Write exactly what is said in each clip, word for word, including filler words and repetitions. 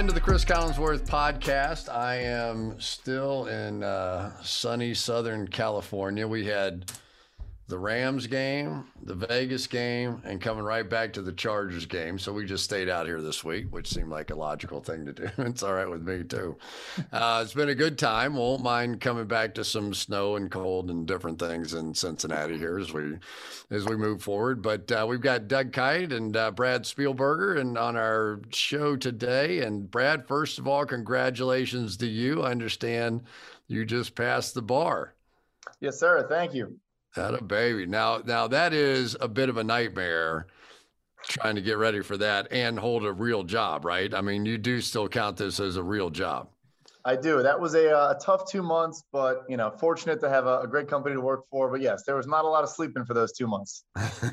into the Chris Collinsworth podcast. I am still in uh, sunny Southern California. We had the Rams game, the Vegas game, and coming right back to the Chargers game. So we just stayed out here this week, which seemed like a logical thing to do. It's all right with me too. Uh, it's been a good time. Won't mind coming back to some snow and cold and different things in Cincinnati here as we as we move forward. But uh, we've got Doug Kite and uh, Brad Spielberger and on our show today. And Brad, first of all, congratulations to you. I understand you just passed the bar. Yes, sir. Thank you. That a baby. Now, now that is a bit of a nightmare trying to get ready for that and hold a real job, right? I mean, you do still count this as a real job. I do. That was a, a tough two months, but, you know, fortunate to have a, a great company to work for. But yes, there was not a lot of sleeping for those two months.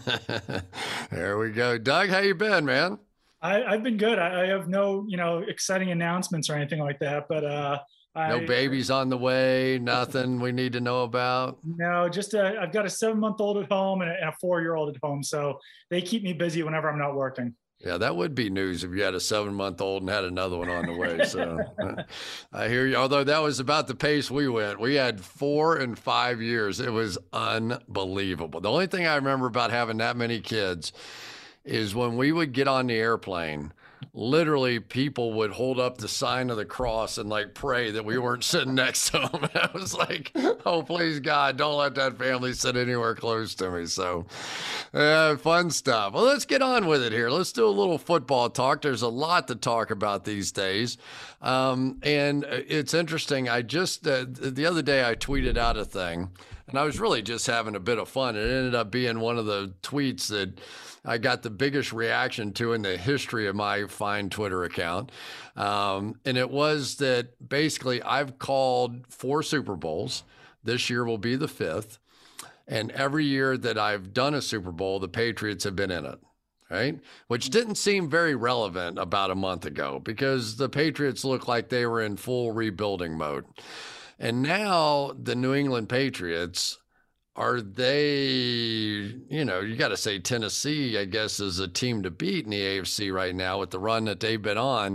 There we go. Doug, how you been, man? I, I've been good. I, I have no, you know, exciting announcements or anything like that, but, uh, no I, babies on the way, nothing we need to know about? No, just a, I've got a seven-month-old at home and a, and a four-year-old at home, so they keep me busy whenever I'm not working. Yeah, that would be news if you had a seven-month-old and had another one on the way. So I hear you. Although that was about the pace we went. We had four and five years. It was unbelievable. The only thing I remember about having that many kids is when we would get on the airplane, literally people would hold up the sign of the cross and like pray that we weren't sitting next to them. I was like, oh, please God, don't let that family sit anywhere close to me. So uh, fun stuff. Well, let's get on with it here. Let's do a little football talk. There's a lot to talk about these days. Um, and it's interesting. I just, uh, the other day I tweeted out a thing and I was really just having a bit of fun. It ended up being one of the tweets that I got the biggest reaction to in the history of my fine Twitter account. Um, and it was that basically I've called four Super Bowls. This year will be the fifth. And every year that I've done a Super Bowl, the Patriots have been in it, right? Which didn't seem very relevant about a month ago because the Patriots looked like they were in full rebuilding mode. And now the New England Patriots, are they, you know, you got to say Tennessee, I guess, is a team to beat in the A F C right now with the run that they've been on.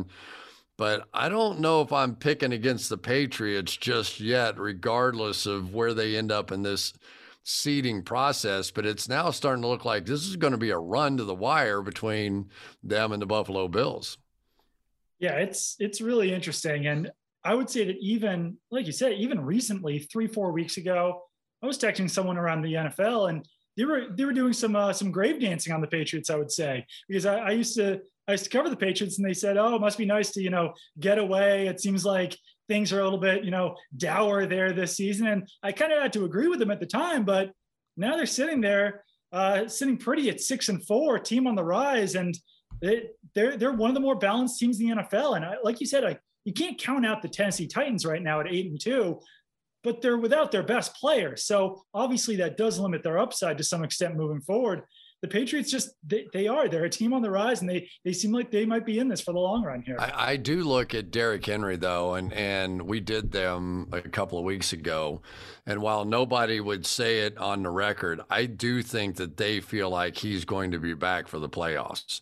But I don't know if I'm picking against the Patriots just yet, regardless of where they end up in this seeding process. But it's now starting to look like this is going to be a run to the wire between them and the Buffalo Bills. Yeah, it's it's really interesting. And I would say that even, like you said, even recently, three, four weeks ago, I was texting someone around the N F L and they were they were doing some uh, some grave dancing on the Patriots, I would say, because I, I used to I used to cover the Patriots and they said, oh, it must be nice to, you know, get away. It seems like things are a little bit, you know, dour there this season. And I kind of had to agree with them at the time, but now they're sitting there, uh, sitting pretty at six and four, team on the rise, and they, they're they're one of the more balanced teams in the N F L. And I, like you said, I, you can't count out the Tennessee Titans right now at eight and two. But they're without their best players. So obviously that does limit their upside to some extent moving forward. The Patriots just, they, they are, they're a team on the rise and they they seem like they might be in this for the long run here. I, I do look at Derrick Henry though, and, and we did them a couple of weeks ago. And while nobody would say it on the record, I do think that they feel like he's going to be back for the playoffs.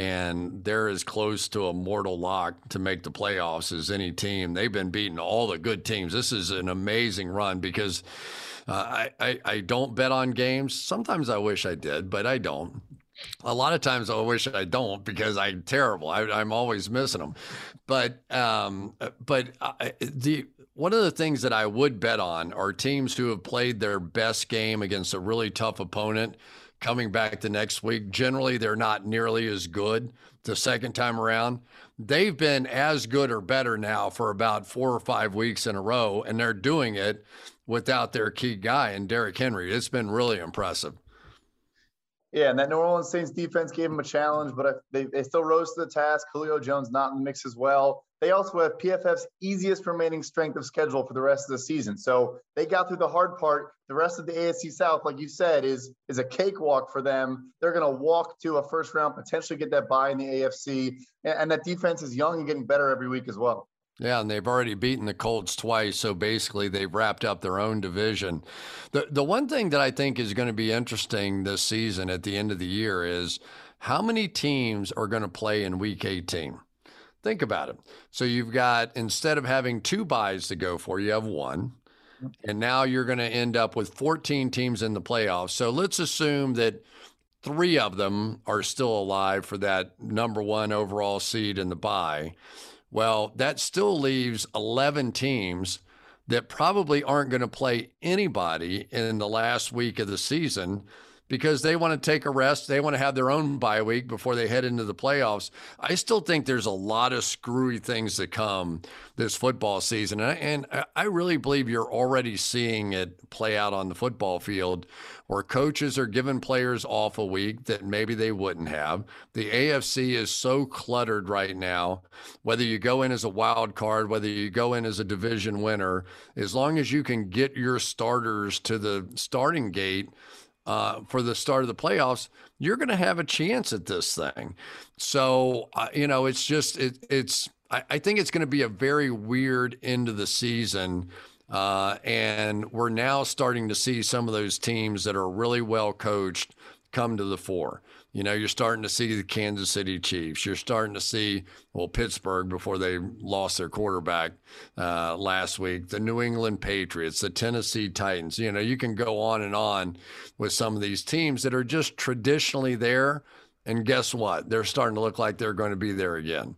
And they're as close to a mortal lock to make the playoffs as any team. They've been beating all the good teams. This is an amazing run because uh, I, I, I don't bet on games. Sometimes I wish I did, but I don't. A lot of times I wish I don't because I'm terrible. I, I'm always missing them. But um, but I, the one of the things that I would bet on are teams who have played their best game against a really tough opponent coming back the next week. Generally, they're not nearly as good the second time around. They've been as good or better now for about four or five weeks in a row, and they're doing it without their key guy in Derrick Henry. It's been really impressive. Yeah, and that New Orleans Saints defense gave them a challenge, but they, they still rose to the task. Julio Jones not in the mix as well. They also have P F F's easiest remaining strength of schedule for the rest of the season. So they got through the hard part. The rest of the A F C South, like you said, is, is a cakewalk for them. They're going to walk to a first round, potentially get that bye in the A F C. And, and that defense is young and getting better every week as well. Yeah, and they've already beaten the Colts twice, so basically they've wrapped up their own division. The the one thing that I think is going to be interesting this season at the end of the year is how many teams are going to play in Week eighteen. Think about it. So you've got, instead of having two buys to go for, you have one. And now you're going to end up with fourteen teams in the playoffs. So let's assume that three of them are still alive for that number one overall seed in the bye. Well, that still leaves eleven teams that probably aren't going to play anybody in the last week of the season because they want to take a rest. They want to have their own bye week before they head into the playoffs. I still think there's a lot of screwy things to come this football season. And I, and I really believe you're already seeing it play out on the football field where coaches are giving players off a week that maybe they wouldn't have. The A F C is so cluttered right now, whether you go in as a wild card, whether you go in as a division winner, as long as you can get your starters to the starting gate, Uh, for the start of the playoffs, you're going to have a chance at this thing. So, uh, you know, it's just, it, it's, I, I think it's going to be a very weird end of the season. Uh, and we're now starting to see some of those teams that are really well coached come to the fore. You know, you're starting to see the Kansas City Chiefs. You're starting to see, well, Pittsburgh before they lost their quarterback uh, last week, the New England Patriots, the Tennessee Titans. You know, you can go on and on with some of these teams that are just traditionally there. And guess what? They're starting to look like they're going to be there again.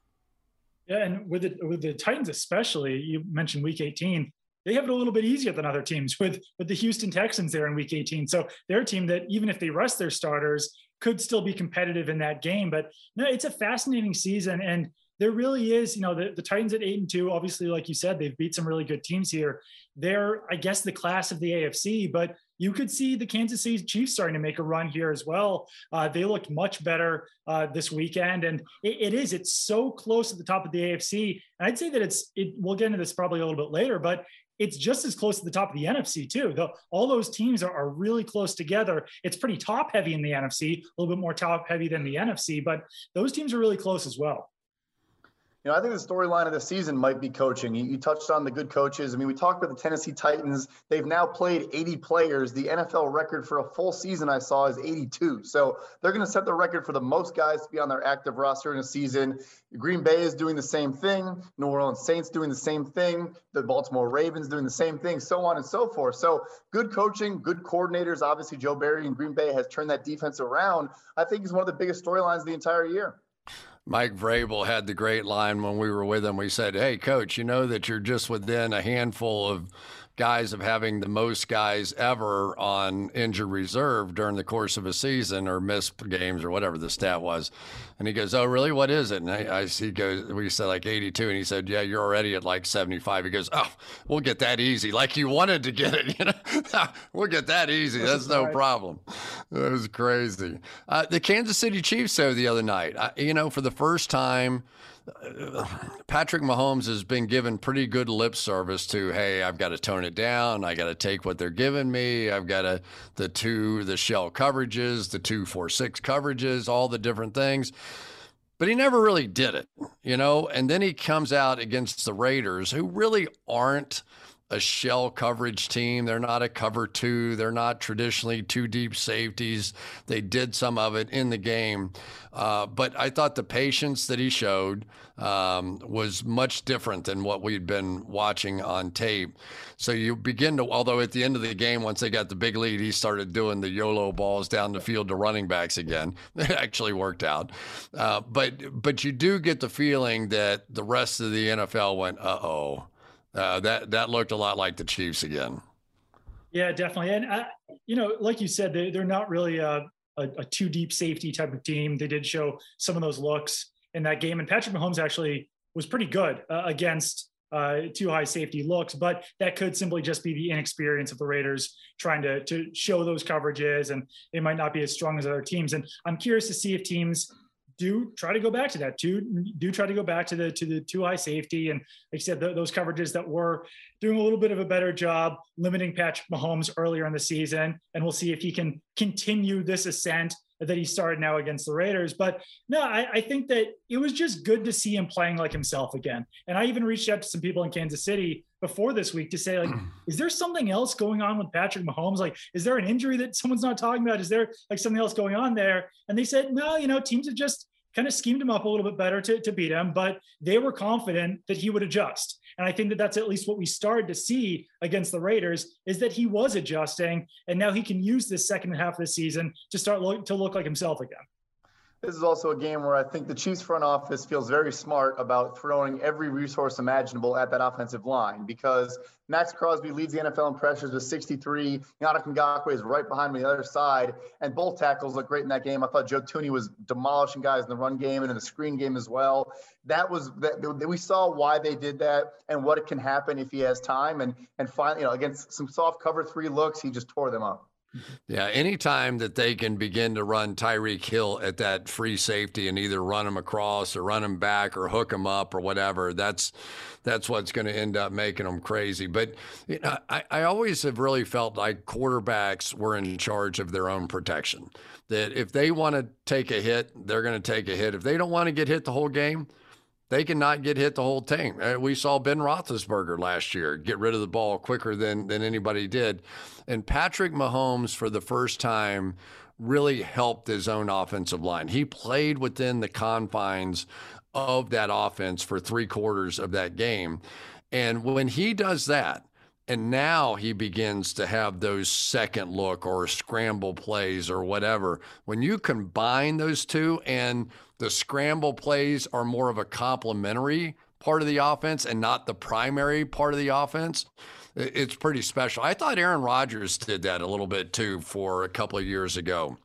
Yeah, and with the, with the Titans especially, you mentioned week eighteen, they have it a little bit easier than other teams with, with the Houston Texans there in week eighteen. So they're a team that even if they rest their starters, could still be competitive in that game. But no, it's a fascinating season. And there really is, you know, the, the Titans at eight and two, obviously, like you said, they've beat some really good teams here. They're, I guess, the class of the A F C, but you could see the Kansas City Chiefs starting to make a run here as well. Uh, they looked much better uh, this weekend. And it, it is, it's so close at the top of the A F C. And I'd say that it's, it, we'll get into this probably a little bit later, but it's just as close to the top of the N F C too. The, all those teams are, are really close together. It's pretty top heavy in the N F C, a little bit more top heavy than the N F C, but those teams are really close as well. You know, I think the storyline of the season might be coaching. You, you touched on the good coaches. I mean, we talked about the Tennessee Titans. They've now played eighty players. The N F L record for a full season I saw is eighty-two. So they're going to set the record for the most guys to be on their active roster in a season. Green Bay is doing the same thing. New Orleans Saints doing the same thing. The Baltimore Ravens doing the same thing, so on and so forth. So good coaching, good coordinators. Obviously, Joe Barry in Green Bay has turned that defense around. I think is one of the biggest storylines of the entire year. Mike Vrabel had the great line when we were with him. We said, hey, coach, you know that you're just within a handful of guys of having the most guys ever on injured reserve during the course of a season or missed games or whatever the stat was. And he goes, oh, really? What is it? And I, I he goes, we said like eighty-two. And he said, yeah, you're already at like seventy-five. He goes, oh, we'll get that easy. Like you wanted to get it, you know, we'll get that easy. That's no problem. That was crazy. Uh, the Kansas City Chiefs, though, the other night, I, you know, for the first time, Patrick Mahomes has been given pretty good lip service to, hey, I've got to tone it down. I got to take what they're giving me. I've got to, the two, the shell coverages, the two, four, six coverages, all the different things. But he never really did it, you know? And then he comes out against the Raiders, who really aren't a shell coverage team. They're not a cover two. They're not traditionally two deep safeties. They did some of it in the game. Uh, but I thought the patience that he showed um, was much different than what we'd been watching on tape. So you begin to, although at the end of the game, once they got the big lead, he started doing the YOLO balls down the field to running backs again. It actually worked out. Uh, but, but you do get the feeling that the rest of the N F L went, uh-oh. Uh, that that looked a lot like the Chiefs again. Yeah, definitely. And, uh, you know, like you said, they, they're not really a, a, a two deep safety type of team. They did show some of those looks in that game. And Patrick Mahomes actually was pretty good uh, against uh, two high safety looks, but that could simply just be the inexperience of the Raiders trying to, to show those coverages, and they might not be as strong as other teams. And I'm curious to see if teams do try to go back to that. Do do try to go back to the to the two high safety, and like I said, the, those coverages that were doing a little bit of a better job limiting Patrick Mahomes earlier in the season. And we'll see if he can continue this ascent that he started now against the Raiders. But no, I, I think that it was just good to see him playing like himself again. And I even reached out to some people in Kansas City before this week to say, like, is there something else going on with Patrick Mahomes? Like, is there an injury that someone's not talking about? Is there like something else going on there? And they said, no, you know, teams have just kind of schemed him up a little bit better to, to beat him, but they were confident that he would adjust. And I think that that's at least what we started to see against the Raiders, is that he was adjusting, and now he can use this second half of the season to start look, to look like himself again. This is also a game where I think the Chiefs front office feels very smart about throwing every resource imaginable at that offensive line, because Max Crosby leads the N F L in pressures with sixty-three. Yannick Ngakoue is right behind him on the other side, and both tackles look great in that game. I thought Joe Thuney was demolishing guys in the run game and in the screen game as well. That was that we saw why they did that and what it can happen if he has time. And and finally, you know, against some soft cover three looks, he just tore them up. Yeah, anytime that they can begin to run Tyreek Hill at that free safety and either run him across or run him back or hook him up or whatever, that's that's what's going to end up making them crazy. But you know, I, I always have really felt like quarterbacks were in charge of their own protection. That if they want to take a hit, they're going to take a hit. If they don't want to get hit the whole game, they cannot get hit the whole team. We saw Ben Roethlisberger last year get rid of the ball quicker than than anybody did. And Patrick Mahomes, for the first time, really helped his own offensive line. He played within the confines of that offense for three quarters of that game. And when he does that, and now he begins to have those second look or scramble plays or whatever, when you combine those two and the scramble plays are more of a complementary part of the offense and not the primary part of the offense, it's pretty special. I thought Aaron Rodgers did that a little bit too for a couple of years ago.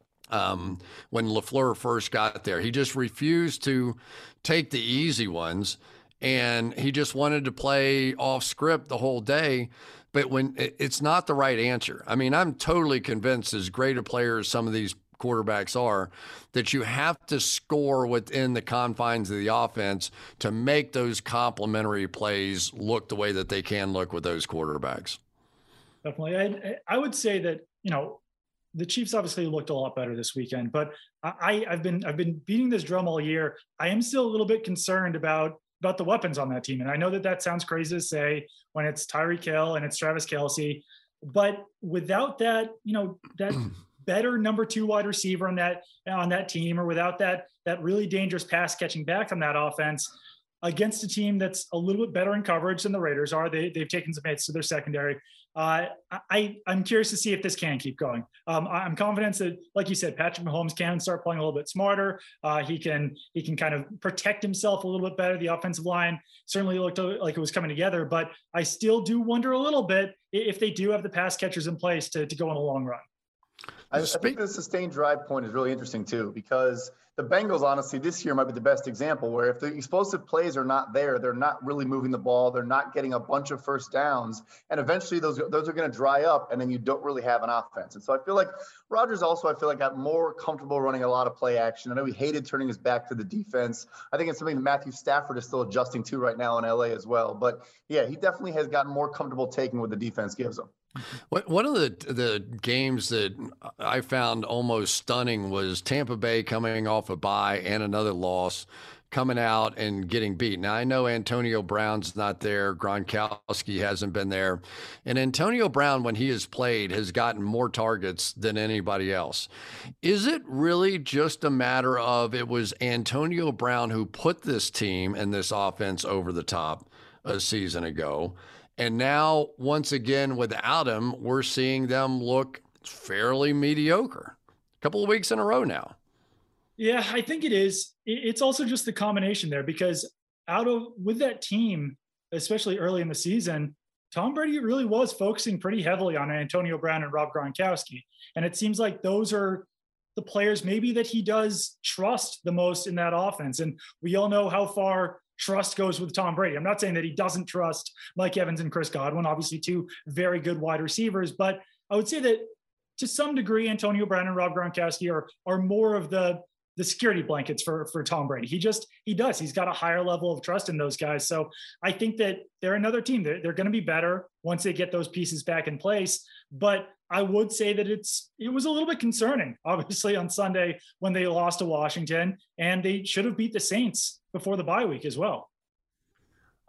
Um, when LaFleur first got there, he just refused to take the easy ones, and he just wanted to play off script the whole day. But when it's not the right answer, I mean, I'm totally convinced, as great a player as some of these quarterbacks are, that you have to score within the confines of the offense to make those complementary plays look the way that they can look with those quarterbacks. Definitely. I, I would say that, you know, the Chiefs obviously looked a lot better this weekend, but I, I've been I've been beating this drum all year. I am still a little bit concerned about about the weapons on that team. And I know that that sounds crazy to say when it's Tyreek Hill and it's Travis Kelce, but without that, you know, that better number two wide receiver on that on that team, or without that that really dangerous pass catching back on that offense against a team that's a little bit better in coverage than the Raiders are, they they've taken some hits to their secondary. Uh, I I'm curious to see if this can keep going. Um, I'm confident that, like you said, Patrick Mahomes can start playing a little bit smarter. Uh, he can he can kind of protect himself a little bit better. The offensive line certainly looked like it was coming together, but I still do wonder a little bit if they do have the pass catchers in place to to go on a long run. I, I think the sustained drive point is really interesting too, because the Bengals, honestly, this year might be the best example, where if the explosive plays are not there, they're not really moving the ball, they're not getting a bunch of first downs, and eventually those those are going to dry up, and then you don't really have an offense. And so I feel like Rodgers also, I feel like, got more comfortable running a lot of play action. I know he hated turning his back to the defense. I think it's something that Matthew Stafford is still adjusting to right now in L A as well. But yeah, he definitely has gotten more comfortable taking what the defense gives him. One of the the games that I found almost stunning was Tampa Bay coming off a bye and another loss, coming out and getting beat. Now, I know Antonio Brown's not there. Gronkowski hasn't been there. And Antonio Brown, when he has played, has gotten more targets than anybody else. Is it really just a matter of it was Antonio Brown who put this team and this offense over the top a season ago? And now, once again, without him, we're seeing them look fairly mediocre. A couple of weeks in a row now. Yeah, I think it is. It's also just the combination there, because out of with that team, especially early in the season, Tom Brady really was focusing pretty heavily on Antonio Brown and Rob Gronkowski. And it seems like those are the players maybe that he does trust the most in that offense. And we all know how far trust goes with Tom Brady. I'm not saying that he doesn't trust Mike Evans and Chris Godwin, obviously two very good wide receivers, but I would say that to some degree, Antonio Brown and Rob Gronkowski are, are more of the, the security blankets for, for Tom Brady. He just, he does, he's got a higher level of trust in those guys. So I think that they're another team. They're, they're going to be better once they get those pieces back in place. But I would say that it's, it was a little bit concerning, obviously, on Sunday when they lost to Washington, and they should have beat the Saints before the bye week as well.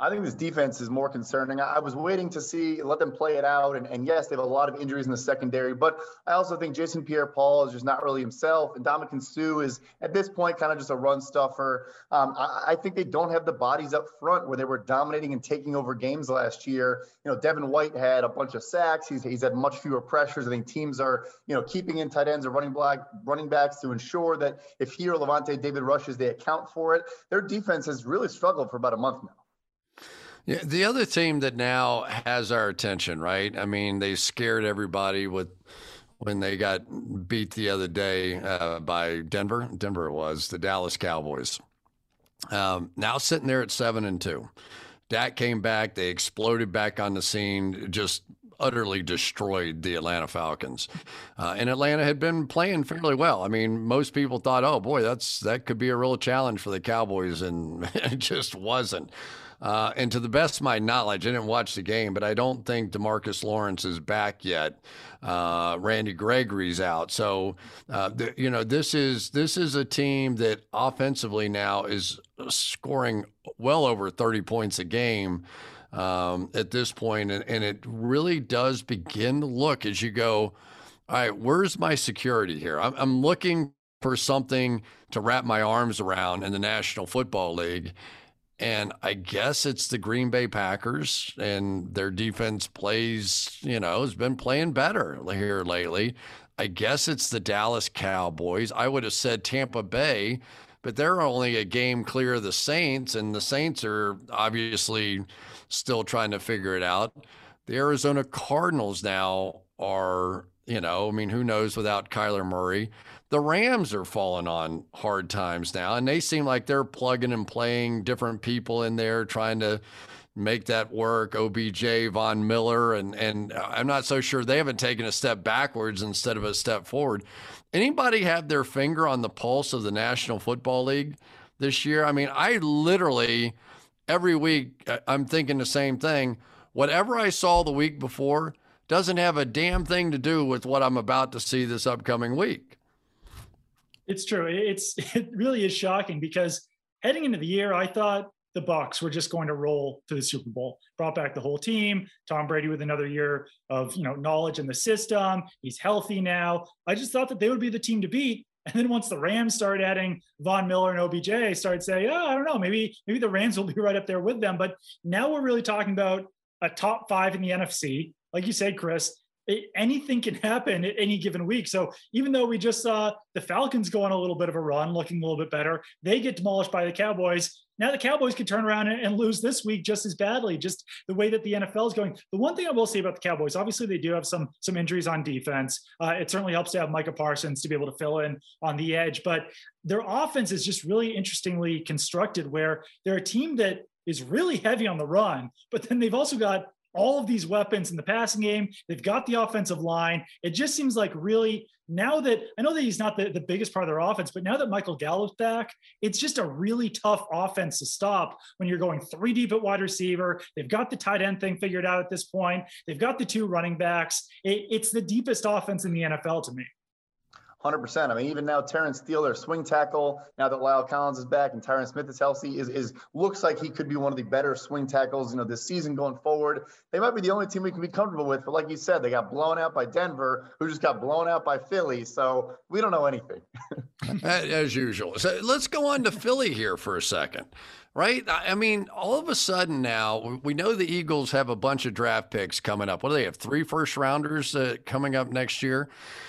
I think this defense is more concerning. I was waiting to see, let them play it out. And, and yes, they have a lot of injuries in the secondary, but I also think Jason Pierre-Paul is just not really himself. And Ndamukong Suh is, at this point, kind of just a run stuffer. Um, I, I think they don't have the bodies up front where they were dominating and taking over games last year. You know, Devin White had a bunch of sacks. He's, he's had much fewer pressures. I think teams are, you know, keeping in tight ends or running black, running backs to ensure that if he or Levante David rushes, they account for it. Their defense has really struggled for about a month now. Yeah, the other team that now has our attention, right? I mean, they scared everybody with when they got beat the other day uh, by Denver. Denver it was, the Dallas Cowboys. Um, now sitting there at seven and two. Dak came back. They exploded back on the scene, just utterly destroyed the Atlanta Falcons. Uh, and Atlanta had been playing fairly well. I mean, most people thought, oh, boy, that's that could be a real challenge for the Cowboys, and it just wasn't. Uh, and to the best of my knowledge, I didn't watch the game, but I don't think DeMarcus Lawrence is back yet. Uh, Randy Gregory's out. So, uh, the, you know, this is this is a team that offensively now is scoring well over thirty points a game um, at this point. And, and it really does begin to look as you go, all right, where's my security here? I'm, I'm looking for something to wrap my arms around in the National Football League. And I guess it's the Green Bay Packers, and their defense plays, you know, has been playing better here lately. I guess it's the Dallas Cowboys. I would have said Tampa Bay, but they're only a game clear of the Saints, and the Saints are obviously still trying to figure it out. The Arizona Cardinals now are, you know, I mean, who knows without Kyler Murray. The Rams are falling on hard times now, and they seem like they're plugging and playing different people in there, trying to make that work. O B J, Von Miller, and and I'm not so sure they haven't taken a step backwards instead of a step forward. Anybody have their finger on the pulse of the National Football League this year? I mean, I literally every week I'm thinking the same thing. Whatever I saw the week before doesn't have a damn thing to do with what I'm about to see this upcoming week. It's true. It's it really is shocking because heading into the year, I thought the Bucs were just going to roll to the Super Bowl. Brought back the whole team. Tom Brady with another year of you know knowledge in the system. He's healthy now. I just thought that they would be the team to beat. And then once the Rams started adding Von Miller and O B J, I started saying, oh, I don't know, maybe maybe the Rams will be right up there with them. But now we're really talking about a top five in the N F C. Like you said, Chris, it, anything can happen at any given week. So even though we just saw the Falcons go on a little bit of a run, looking a little bit better, they get demolished by the Cowboys. Now the Cowboys could turn around and, and lose this week just as badly, just the way that the N F L is going. The one thing I will say about the Cowboys, obviously they do have some, some injuries on defense. Uh, it certainly helps to have Micah Parsons to be able to fill in on the edge, but their offense is just really interestingly constructed where they're a team that is really heavy on the run, but then they've also got all of these weapons in the passing game. They've got the offensive line. It just seems like really now that I know that he's not the, the biggest part of their offense, but now that Michael Gallup's back, it's just a really tough offense to stop when you're going three deep at wide receiver. They've got the tight end thing figured out at this point. They've got the two running backs. It, it's the deepest offense in the N F L to me. one hundred percent. I mean, even now, Terrence Steele, their swing tackle, now that Lyle Collins is back and Tyron Smith is healthy, is, is looks like he could be one of the better swing tackles, you know, this season going forward. They might be the only team we can be comfortable with, but like you said, they got blown out by Denver, who just got blown out by Philly. So we don't know anything. As usual. So let's go on to Philly here for a second, right? I mean, all of a sudden now, we know the Eagles have a bunch of draft picks coming up. What do they have? Three first rounders uh, coming up next year.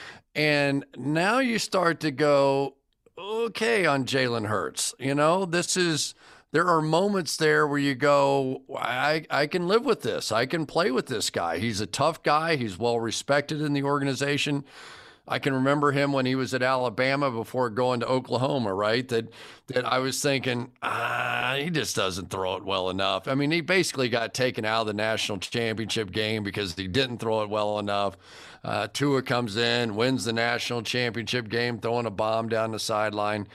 And now you start to go, okay, on Jalen Hurts. You know, this is, there are moments there where you go, I, I can live with this. I can play with this guy. He's a tough guy. He's well respected in the organization. I can remember him when he was at Alabama before going to Oklahoma, right? That that I was thinking, ah, he just doesn't throw it well enough. I mean, he basically got taken out of the national championship game because he didn't throw it well enough. Uh, Tua comes in, wins the national championship game, throwing a bomb down the sideline.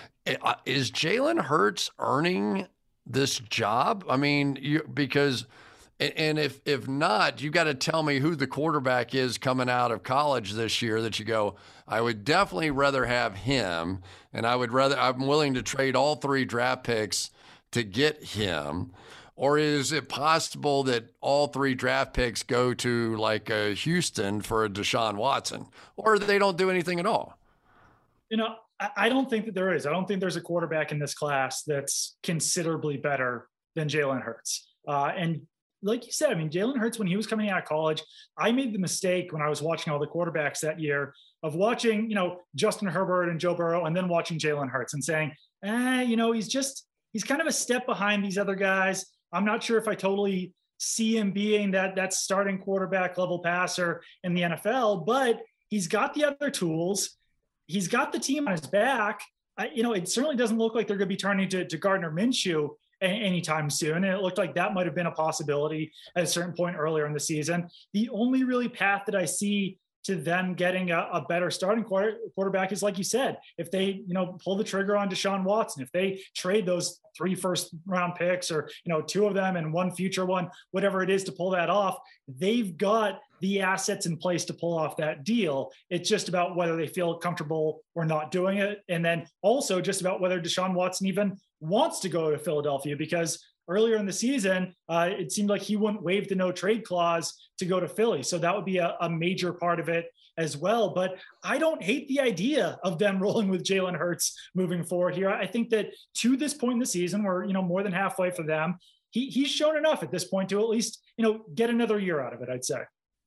Is Jalen Hurts earning this job? I mean, you, because – and if if not, you got to tell me who the quarterback is coming out of college this year that you go, I would definitely rather have him, and I would rather, I'm willing to trade all three draft picks to get him. Or is it possible that all three draft picks go to like a Houston for a Deshaun Watson, or they don't do anything at all? You know, I don't think that there is. I don't think there's a quarterback in this class that's considerably better than Jalen Hurts. Uh, and like you said, I mean, Jalen Hurts, when he was coming out of college, I made the mistake when I was watching all the quarterbacks that year of watching, you know, Justin Herbert and Joe Burrow, and then watching Jalen Hurts and saying, eh, you know, he's just, he's kind of a step behind these other guys. I'm not sure if I totally see him being that, that starting quarterback level passer in the N F L, but he's got the other tools. He's got the team on his back. I, you know, it certainly doesn't look like they're going to be turning to, to Gardner Minshew a, anytime soon. And it looked like that might have been a possibility at a certain point earlier in the season. The only really path that I see to them getting a, a better starting quarter, quarterback is, like you said, if they, you know, pull the trigger on Deshaun Watson, if they trade those three first round picks, or, you know, two of them and one future one, whatever it is, to pull that off, they've got the assets in place to pull off that deal. It's just about whether they feel comfortable or not doing it. And then also just about whether Deshaun Watson even wants to go to Philadelphia, because earlier in the season, uh, it seemed like he wouldn't waive the no trade clause to go to Philly. So that would be a, a major part of it as well. But I don't hate the idea of them rolling with Jalen Hurts moving forward here. I think that to this point in the season, we're, you know, more than halfway for them. He, he's shown enough at this point to at least, you know, get another year out of it, I'd say.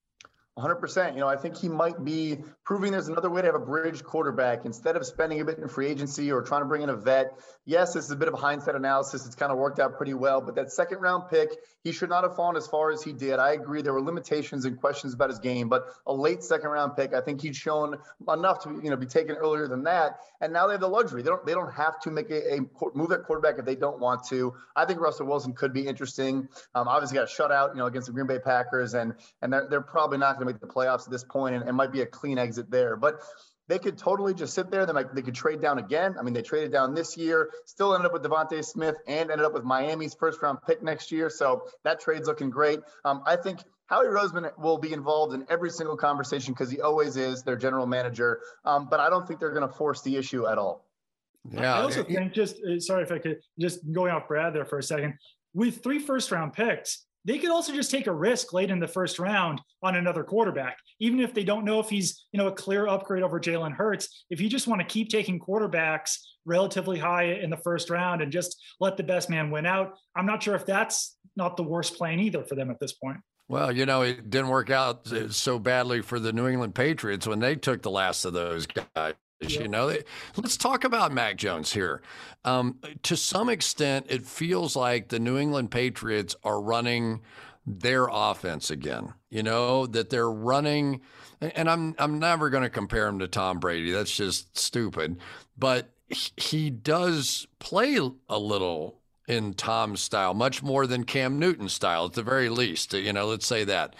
one hundred percent. You know, I think he might be proving there's another way to have a bridge quarterback instead of spending a bit in free agency or trying to bring in a vet. Yes, this is a bit of hindsight analysis. It's kind of worked out pretty well, but that second round pick, he should not have fallen as far as he did. I agree. There were limitations and questions about his game, but a late second round pick, I think he'd shown enough to, you know, be taken earlier than that. And now they have the luxury. They don't, they don't have to make a, a move at quarterback if they don't want to. I think Russell Wilson could be interesting. Um, obviously got a shutout, you know, against the Green Bay Packers, and, and they're, they're probably not going to make the playoffs at this point, and it might be a clean exit there. But they could totally just sit there. They might, they could trade down again. I mean, they traded down this year, still ended up with Devontae Smith, and ended up with Miami's first round pick next year. So that trade's looking great. Um, I think Howie Roseman will be involved in every single conversation because he always is their general manager. Um, but I don't think they're going to force the issue at all. Yeah. I also think, just sorry if I could just going off Brad there for a second, with three first round picks, they could also just take a risk late in the first round on another quarterback, even if they don't know if he's, you know, a clear upgrade over Jalen Hurts. If you just want to keep taking quarterbacks relatively high in the first round and just let the best man win out, I'm not sure if that's not the worst plan either for them at this point. Well, you know, it didn't work out so badly for the New England Patriots when they took the last of those guys. Yeah. You know, let's talk about Mac Jones here. Um, to some extent, it feels like the New England Patriots are running their offense again. You know, that they're running, and I'm I'm never going to compare him to Tom Brady. That's just stupid. But he does play a little in Tom's style, much more than Cam Newton's style, at the very least. You know, let's say that.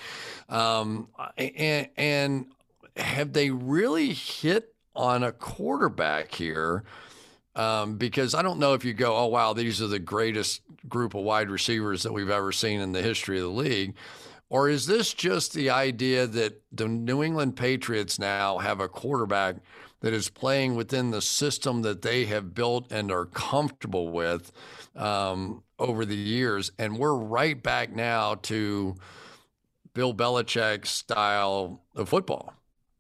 Um, and, and have they really hit on a quarterback here? Um, because I don't know if you go, oh, wow, these are the greatest group of wide receivers that we've ever seen in the history of the league. Or is this just the idea that the New England Patriots now have a quarterback that is playing within the system that they have built and are comfortable with um, over the years? And we're right back now to Bill Belichick's style of football.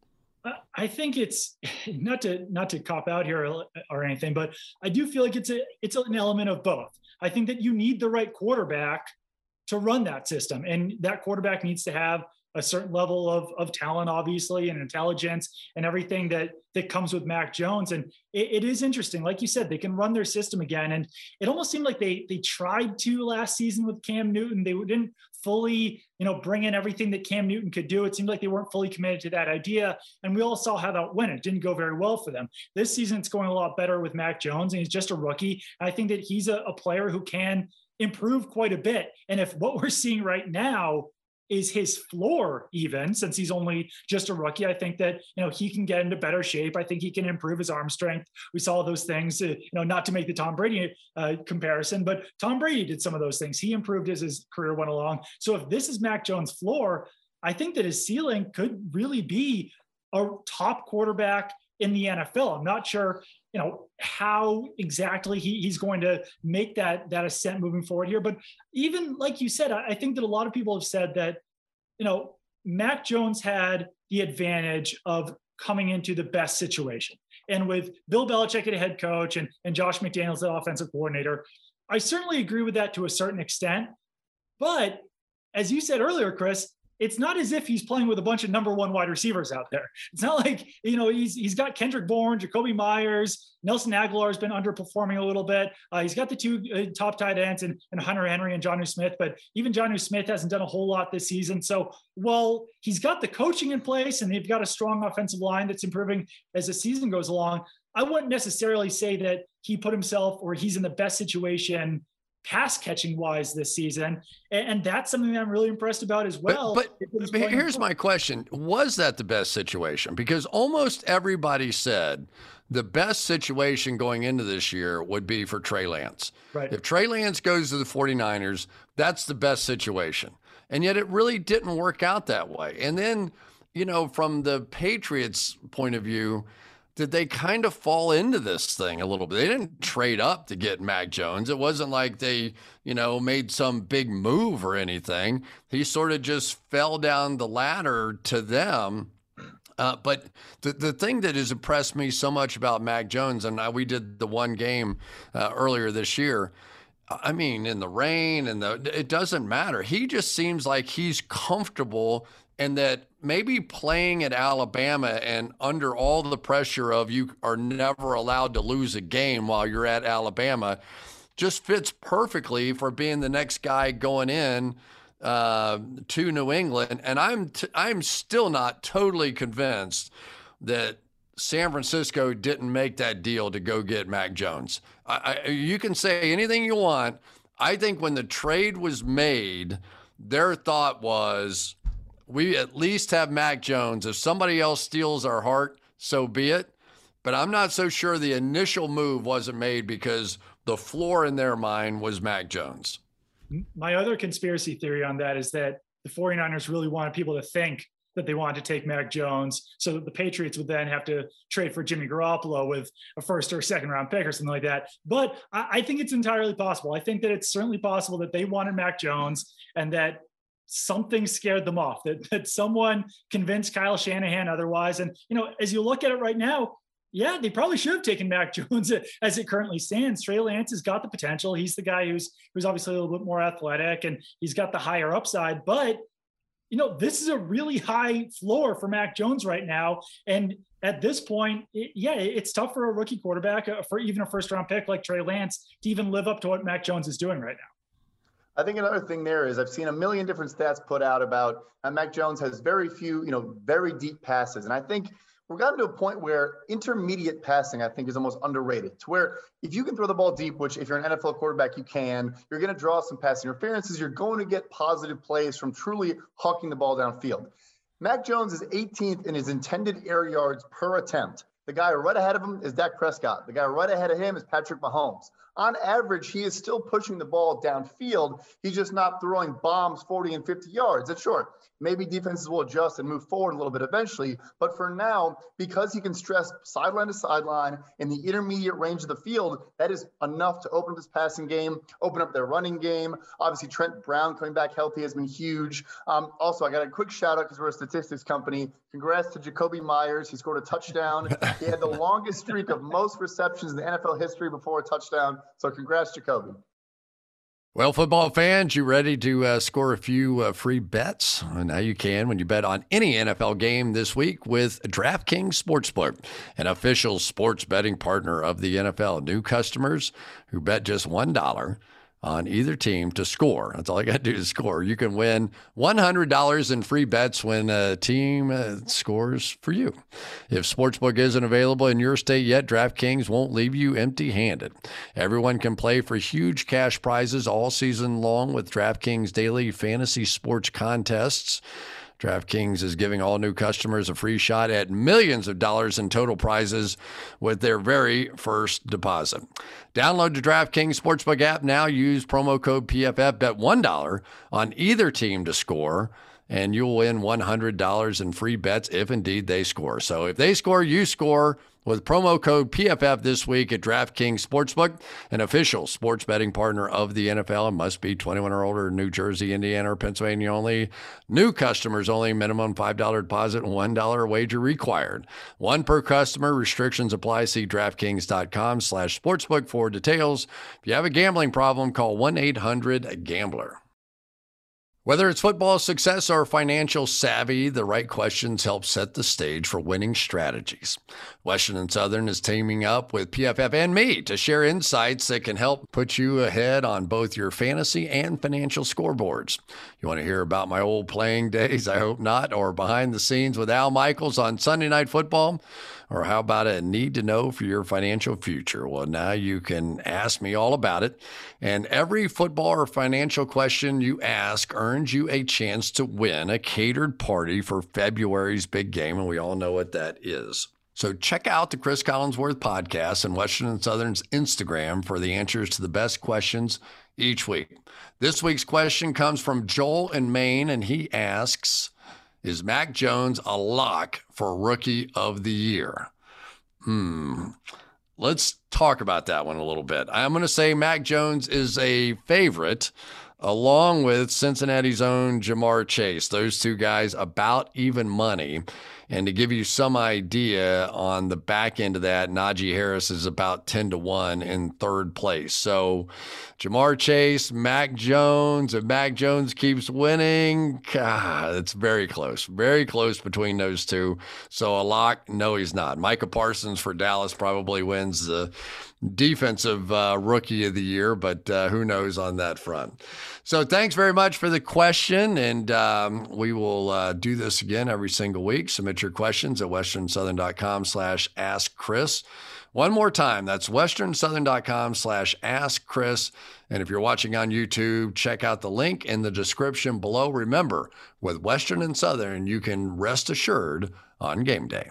I think it's not to not to cop out here or, or anything, but I do feel like it's a it's an element of both. I think that you need the right quarterback to run that system, and that quarterback needs to have a certain level of, of talent, obviously, and intelligence and everything that that comes with Mac Jones. And it, it is interesting, like you said, they can run their system again. And it almost seemed like they they tried to last season with Cam Newton. They didn't fully, you know, bring in everything that Cam Newton could do. It seemed like they weren't fully committed to that idea. And we all saw how that went. It didn't go very well for them. This season, it's going a lot better with Mac Jones, and he's just a rookie. I think that he's a, a player who can improve quite a bit. And if what we're seeing right now is his floor, even since he's only just a rookie, I think that, you know, he can get into better shape. I think he can improve his arm strength. We saw those things, uh, you know, not to make the Tom Brady uh, comparison, but Tom Brady did some of those things. He improved as his career went along. So if this is Mac Jones' floor, I think that his ceiling could really be a top quarterback in the N F L. I'm not sure, you know, how exactly he, he's going to make that, that ascent moving forward here. But even like you said, I, I think that a lot of people have said that, you know, Mac Jones had the advantage of coming into the best situation. And with Bill Belichick as head coach and, and Josh McDaniels, the offensive coordinator, I certainly agree with that to a certain extent. But as you said earlier, Chris, it's not as if he's playing with a bunch of number one wide receivers out there. It's not like, you know, he's he's got Kendrick Bourne, Jacoby Myers, Nelson Aguilar has been underperforming a little bit. Uh, he's got the two uh, top tight ends and, and Hunter Henry and Jonnu Smith, but even Jonnu Smith hasn't done a whole lot this season. So, well, he's got the coaching in place and they've got a strong offensive line that's improving as the season goes along. I wouldn't necessarily say that he put himself or he's in the best situation pass catching wise this season. And, and that's something that I'm really impressed about as well. But, but, but here's my question. Was that the best situation? Because almost everybody said the best situation going into this year would be for Trey Lance. Right. If Trey Lance goes to the 49ers, that's the best situation. And yet it really didn't work out that way. And then, you know, from the Patriots' point of view, did they kind of fall into this thing a little bit? They didn't trade up to get Mac Jones. It wasn't like they, you know, made some big move or anything. He sort of just fell down the ladder to them. Uh, but the, the thing that has impressed me so much about Mac Jones, and I, we did the one game uh, earlier this year, I mean, in the rain and the, it doesn't matter. He just seems like he's comfortable, and that maybe playing at Alabama and under all the pressure of you are never allowed to lose a game while you're at Alabama just fits perfectly for being the next guy going in uh, to New England. And I'm t- I'm still not totally convinced that San Francisco didn't make that deal to go get Mac Jones. I, I, you can say anything you want. I think when the trade was made, their thought was, we at least have Mac Jones. If somebody else steals our heart, so be it. But I'm not so sure the initial move wasn't made because the floor in their mind was Mac Jones. My other conspiracy theory on that is that the 49ers really wanted people to think that they wanted to take Mac Jones so that the Patriots would then have to trade for Jimmy Garoppolo with a first or second round pick or something like that. But I, I think it's entirely possible. I think that it's certainly possible that they wanted Mac Jones and that something scared them off, that, that someone convinced Kyle Shanahan otherwise. And, you know, as you look at it right now, yeah, they probably should have taken Mac Jones as it currently stands. Trey Lance has got the potential. He's the guy who's, who's obviously a little bit more athletic and he's got the higher upside, but you know, this is a really high floor for Mac Jones right now. And at this point, it, yeah, it's tough for a rookie quarterback, uh, for even a first round pick like Trey Lance, to even live up to what Mac Jones is doing right now. I think another thing there is I've seen a million different stats put out about how Mac Jones has very few, you know, very deep passes. And I think we've gotten to a point where intermediate passing, I think, is almost underrated, to where if you can throw the ball deep, which if you're an N F L quarterback, you can, you're going to draw some passing interferences. You're going to get positive plays from truly hawking the ball downfield. Mac Jones is eighteenth in his intended air yards per attempt. The guy right ahead of him is Dak Prescott. The guy right ahead of him is Patrick Mahomes. On average, he is still pushing the ball downfield. He's just not throwing bombs forty and fifty yards. It's short. Maybe defenses will adjust and move forward a little bit eventually. But for now, because he can stress sideline to sideline in the intermediate range of the field, that is enough to open up his passing game, open up their running game. Obviously, Trent Brown coming back healthy has been huge. Um, also, I got a quick shout out because we're a statistics company. Congrats to Jacoby Myers. He scored a touchdown. He had the longest streak of most receptions in the N F L history before a touchdown. So congrats, Jacoby. Well, football fans, you ready to uh, score a few uh, free bets? Well, now you can when you bet on any N F L game this week with DraftKings Sportsbook, an official sports betting partner of the N F L. New customers who bet just one dollar on either team to score. That's all you got to do to score. You can win one hundred dollars in free bets when a team uh, scores for you. If Sportsbook isn't available in your state yet, DraftKings won't leave you empty-handed. Everyone can play for huge cash prizes all season long with DraftKings daily fantasy sports contests. DraftKings is giving all new customers a free shot at millions of dollars in total prizes with their very first deposit. Download the DraftKings Sportsbook app now. Use promo code P F F. Bet one dollar on either team to score and you'll win one hundred dollars in free bets if indeed they score. So if they score, you score with promo code P F F this week at DraftKings Sportsbook, an official sports betting partner of the N F L, and must be twenty-one or older in New Jersey, Indiana, or Pennsylvania only. New customers only. Minimum five dollars deposit and one dollar wager required. One per customer. Restrictions apply. See DraftKings.com slash sportsbook for details. If you have a gambling problem, call one eight hundred gambler. Whether it's football success or financial savvy, the right questions help set the stage for winning strategies. Western and Southern is teaming up with P F F and me to share insights that can help put you ahead on both your fantasy and financial scoreboards. You want to hear about my old playing days? I hope not. Or behind the scenes with Al Michaels on Sunday Night Football? Or how about a need to know for your financial future? Well, now you can ask me all about it. And every football or financial question you ask earns you a chance to win a catered party for February's big game. And we all know what that is. So check out the Chris Collinsworth podcast and Western and Southern's Instagram for the answers to the best questions each week. This week's question comes from Joel in Maine, and he asks, is Mac Jones a lock for Rookie of the Year? Hmm. Let's talk about that one a little bit. I'm going to say Mac Jones is a favorite, along with Cincinnati's own Ja'Marr Chase. Those two guys about even money. And to give you some idea on the back end of that, Najee Harris is about ten to one in third place. So Ja'Marr Chase, Mac Jones, if Mac Jones keeps winning, God, it's very close, very close between those two. So a lock? No, he's not. Micah Parsons for Dallas probably wins the defensive uh, Rookie of the Year, but uh, who knows on that front. So thanks very much for the question, and um, we will uh, do this again every single week. Submit your questions at westernsouthern.com slash ask Chris. One more time, that's westernsouthern.com slash ask Chris. And if you're watching on YouTube, check out the link in the description below. Remember, with Western and Southern, you can rest assured on game day.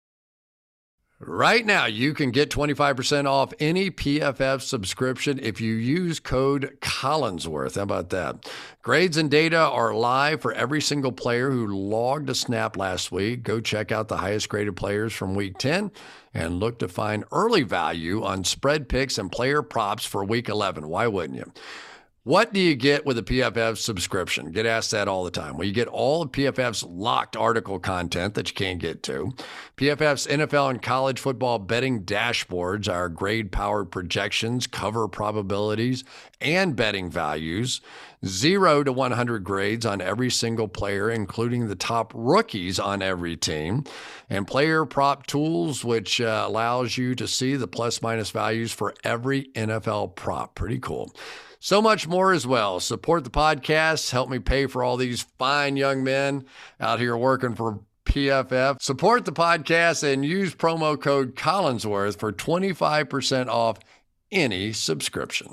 Right now, you can get twenty-five percent off any P F F subscription if you use code Collinsworth. How about that? Grades and data are live for every single player who logged a snap last week. Go check out the highest graded players from week ten and look to find early value on spread picks and player props for week eleven. Why wouldn't you? What do you get with a P F F subscription? Get asked that all the time. Well, you get all of P F F's locked article content that you can't get to, P F F's N F L and college football betting dashboards, our grade-powered projections, cover probabilities, and betting values, zero to one hundred grades on every single player, including the top rookies on every team, and player prop tools, which uh, allows you to see the plus-minus values for every N F L prop. Pretty cool. So much more as well. Support the podcast. Help me pay for all these fine young men out here working for P F F. Support the podcast and use promo code Collinsworth for twenty-five percent off any subscription.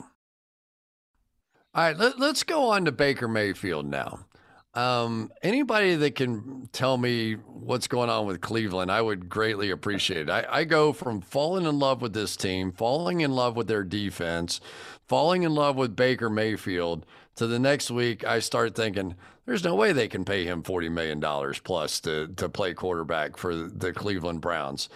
All right, let, let's go on to Baker Mayfield now. Um, anybody that can tell me what's going on with Cleveland, I would greatly appreciate it. I, I go from falling in love with this team, falling in love with their defense, falling in love with Baker Mayfield, to the next week I start thinking there's no way they can pay him forty million dollars plus to, to play quarterback for the Cleveland Browns.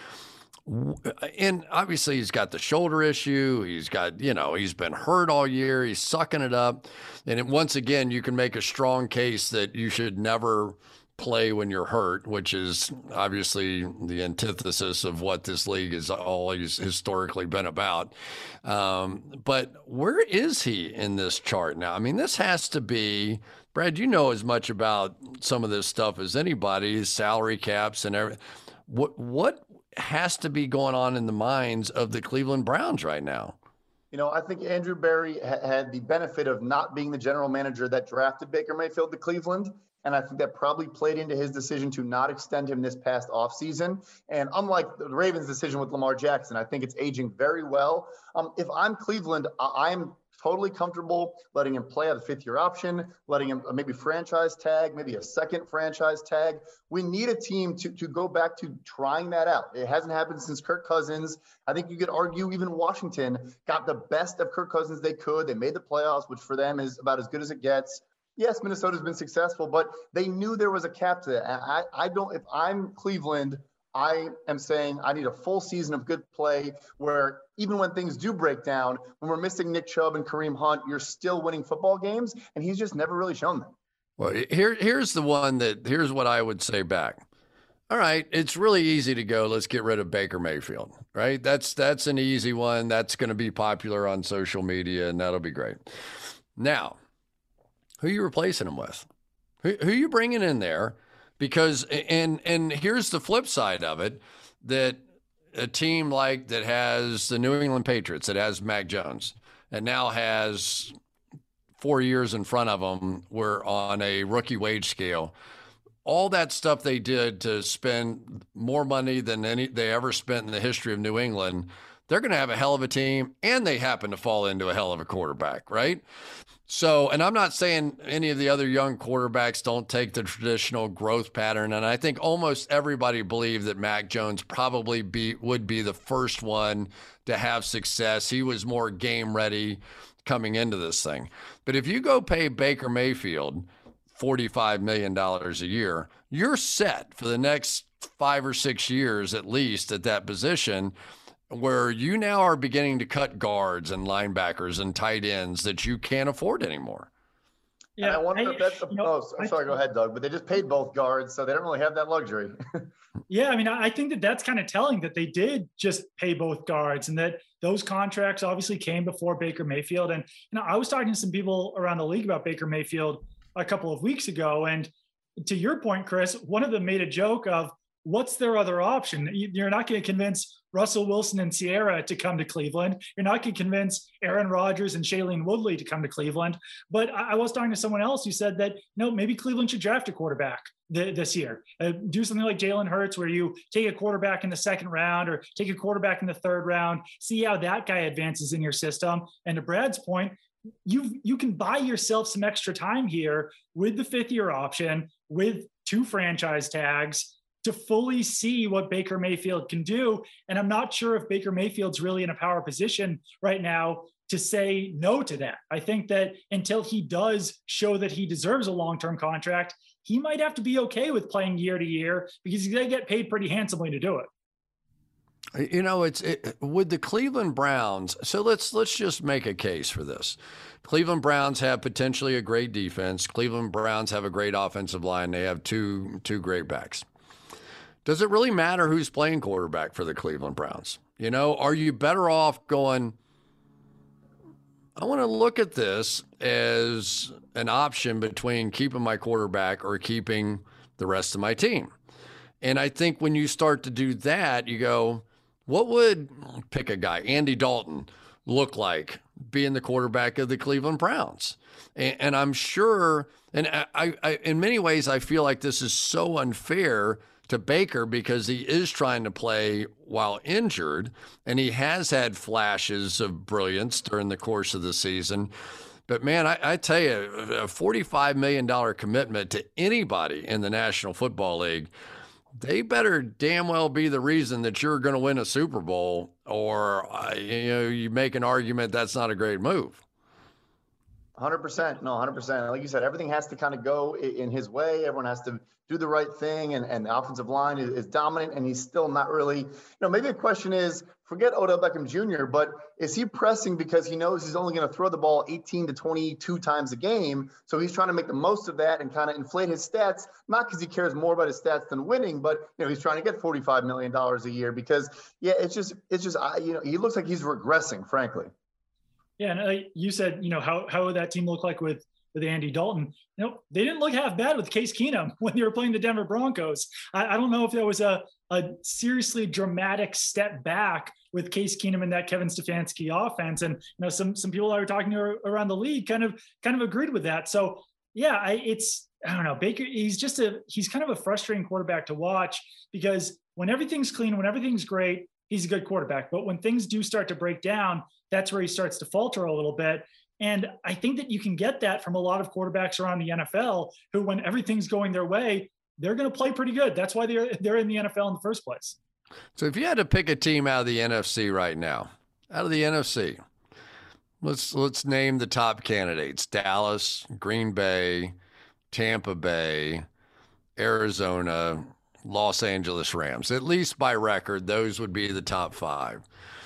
And obviously he's got the shoulder issue. He's got, you know, he's been hurt all year. He's sucking it up. And it, once again, you can make a strong case that you should never play when you're hurt, which is obviously the antithesis of what this league has always historically been about. Um, but where is he in this chart now? I mean, this has to be, Brad, you know as much about some of this stuff as anybody, salary caps and everything. What, what, has to be going on in the minds of the Cleveland Browns right now? You know, I think Andrew Berry ha- had the benefit of not being the general manager that drafted Baker Mayfield to Cleveland. And I think that probably played into his decision to not extend him this past offseason. And unlike the Ravens' decision with Lamar Jackson, I think it's aging very well. Um, if I'm Cleveland, I- I'm totally comfortable letting him play out a fifth year option, letting him maybe franchise tag, maybe a second franchise tag. We need a team to, to go back to trying that out. It hasn't happened since Kirk Cousins. I think you could argue even Washington got the best of Kirk Cousins they could. They made the playoffs, which for them is about as good as it gets. yes, Minnesota's been successful, but they knew there was a cap to that. I, I don't, if I'm Cleveland, I am saying I need a full season of good play where even when things do break down, when we're missing Nick Chubb and Kareem Hunt, you're still winning football games. And he's just never really shown that. Well, here, here's the one that, here's what I would say back. All right, it's really easy to go, let's get rid of Baker Mayfield, right? That's that's an easy one. That's going to be popular on social media, and that'll be great. Now, who are you replacing him with? Who, who are you bringing in there? Because, and and here's the flip side of it, that a team like that has the New England Patriots, that has Mac Jones, and now has four years in front of them, we're on a rookie wage scale. All that stuff they did to spend more money than any they ever spent in the history of New England, they're going to have a hell of a team, and they happen to fall into a hell of a quarterback, right? So, and I'm not saying any of the other young quarterbacks don't take the traditional growth pattern, and I think almost everybody believed that Mac Jones probably be would be the first one to have success. He was more game ready coming into this thing. But if you go pay Baker Mayfield forty-five million dollars a year, you're set for the next five or six years at least at that position, where you now are beginning to cut guards and linebackers and tight ends that you can't afford anymore. Yeah, and I wonder I, if that's the, you know, oh, sorry, I, go ahead, Doug, but they just paid both guards, so they don't really have that luxury. Yeah, I mean, I think that that's kind of telling that they did just pay both guards, and that those contracts obviously came before Baker Mayfield. And you know, I was talking to some people around the league about Baker Mayfield a couple of weeks ago. And to your point, Chris, one of them made a joke of, what's their other option? You're not going to convince Russell Wilson and Sierra to come to Cleveland. You're not going to convince Aaron Rodgers and Shailene Woodley to come to Cleveland. But I was talking to someone else who said that, no, maybe Cleveland should draft a quarterback th- this year. Uh, do something like Jalen Hurts, where you take a quarterback in the second round or take a quarterback in the third round, see how that guy advances in your system. And to Brad's point, you you can buy yourself some extra time here with the fifth year option, with two franchise tags, to fully see what Baker Mayfield can do. And I'm not sure if Baker Mayfield's really in a power position right now to say no to that. I think that until he does show that he deserves a long-term contract, he might have to be okay with playing year to year, because he's going to get paid pretty handsomely to do it. You know, it's it, with the Cleveland Browns. So let's let's just make a case for this. Cleveland Browns have potentially a great defense. Cleveland Browns have a great offensive line. They have two two great backs. Does it really matter who's playing quarterback for the Cleveland Browns? You know, are you better off going, I want to look at this as an option between keeping my quarterback or keeping the rest of my team? And I think when you start to do that, you go, what would, pick a guy, Andy Dalton, look like being the quarterback of the Cleveland Browns? And, and I'm sure, and I, I, in many ways, I feel like this is so unfair to Baker, because he is trying to play while injured, and he has had flashes of brilliance during the course of the season. But man, I, I tell you, a forty-five million dollars commitment to anybody in the National Football League, they better damn well be the reason that you're going to win a Super Bowl, or uh, you know, you make an argument that's not a great move. one hundred percent. No, one hundred percent. Like you said, everything has to kind of go in his way. Everyone has to do the right thing, and, and the offensive line is, is dominant, and he's still not really, you know, maybe the question is, forget Odell Beckham Junior, but is he pressing because he knows he's only going to throw the ball eighteen to twenty-two times a game? So he's trying to make the most of that and kind of inflate his stats, not because he cares more about his stats than winning, but, you know, he's trying to get forty-five million dollars a year because, yeah, it's just, it's just, you know, he looks like he's regressing, frankly. Yeah, and uh, you said, you know, how how would that team look like with with Andy Dalton? You know, they didn't look half bad with Case Keenum when they were playing the Denver Broncos. I, I don't know if that was a a seriously dramatic step back with Case Keenum and that Kevin Stefanski offense. And you know, some some people I were talking to around the league kind of kind of agreed with that. So yeah, I, it's I don't know, Baker. He's just a he's kind of a frustrating quarterback to watch, because when everything's clean, when everything's great, he's a good quarterback. But when things do start to break down, that's where he starts to falter a little bit. And I think that you can get that from a lot of quarterbacks around the N F L who, when everything's going their way, they're going to play pretty good. That's why they're they're in the N F L in the first place. So if you had to pick a team out of the N F C right now, out of the N F C, Let's let's name the top candidates: Dallas, Green Bay, Tampa Bay, Arizona, Los Angeles Rams. At least by record, those would be the top five.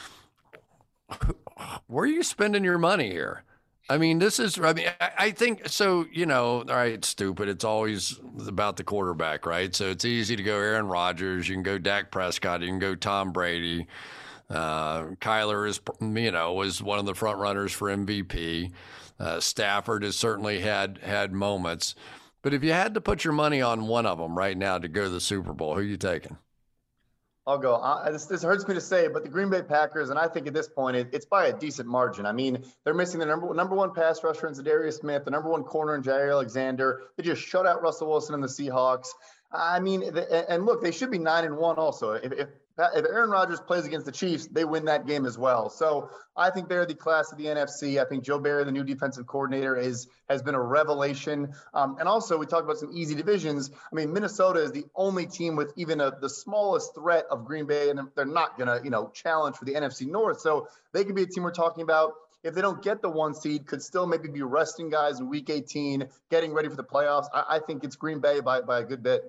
Where are you spending your money here? I mean, this is, I mean, I think so, you know, all right, stupid. It's always about the quarterback, right? So it's easy to go Aaron Rodgers. You can go Dak Prescott. You can go Tom Brady. Uh, Kyler is, you know, was one of the front runners for M V P. Uh, Stafford has certainly had had moments. But if you had to put your money on one of them right now to go to the Super Bowl, who are you taking? I'll go. Uh, this, this hurts me to say, but the Green Bay Packers, and I think at this point, it, it's by a decent margin. I mean, they're missing the number number one pass rusher in Zadarius Smith, the number one corner in Jair Alexander. They just shut out Russell Wilson and the Seahawks. I mean, and look, they should be nine and one also. If, if If Aaron Rodgers plays against the Chiefs, they win that game as well. So I think they're the class of the N F C. I think Joe Barry, the new defensive coordinator, is has been a revelation. Um, and also, we talked about some easy divisions. I mean, Minnesota is the only team with even a, the smallest threat of Green Bay, and they're not going to, you know, challenge for the N F C North. So they could be a team we're talking about. If they don't get the one seed, could still maybe be resting guys in week eighteen, getting ready for the playoffs. I, I think it's Green Bay by, by a good bit.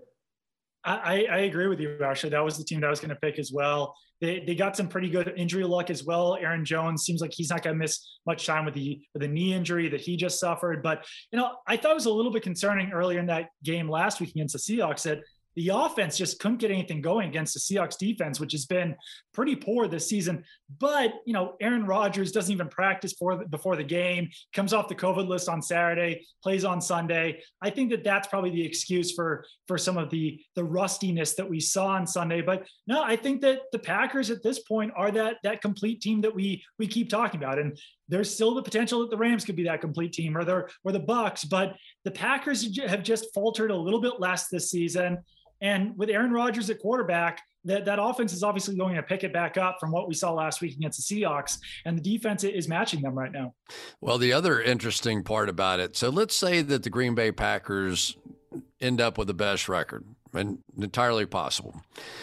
I, I agree with you, actually. That was the team that I was going to pick as well. They they got some pretty good injury luck as well. Aaron Jones seems like he's not going to miss much time with the with the knee injury that he just suffered. But, you know, I thought it was a little bit concerning earlier in that game last week against the Seahawks that the offense just couldn't get anything going against the Seahawks defense, which has been pretty poor this season. But, you know, Aaron Rodgers doesn't even practice for the, before the game, comes off the COVID list on Saturday, plays on Sunday. I think that that's probably the excuse for, for some of the, the rustiness that we saw on Sunday. But no, I think that the Packers at this point are that, that complete team that we, we keep talking about. And there's still the potential that the Rams could be that complete team, or the, or the Bucks, but the Packers have just faltered a little bit less this season. And with Aaron Rodgers at quarterback, that, that offense is obviously going to pick it back up from what we saw last week against the Seahawks, and the defense is matching them right now. Well, the other interesting part about it, so let's say that the Green Bay Packers end up with the best record, and entirely possible.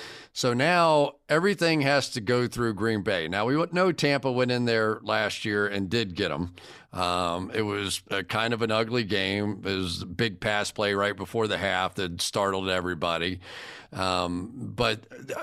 So now everything has to go through Green Bay. Now, we know Tampa went in there last year and did get them. Um, it was a kind of an ugly game. It was a big pass play right before the half that startled everybody. Um, but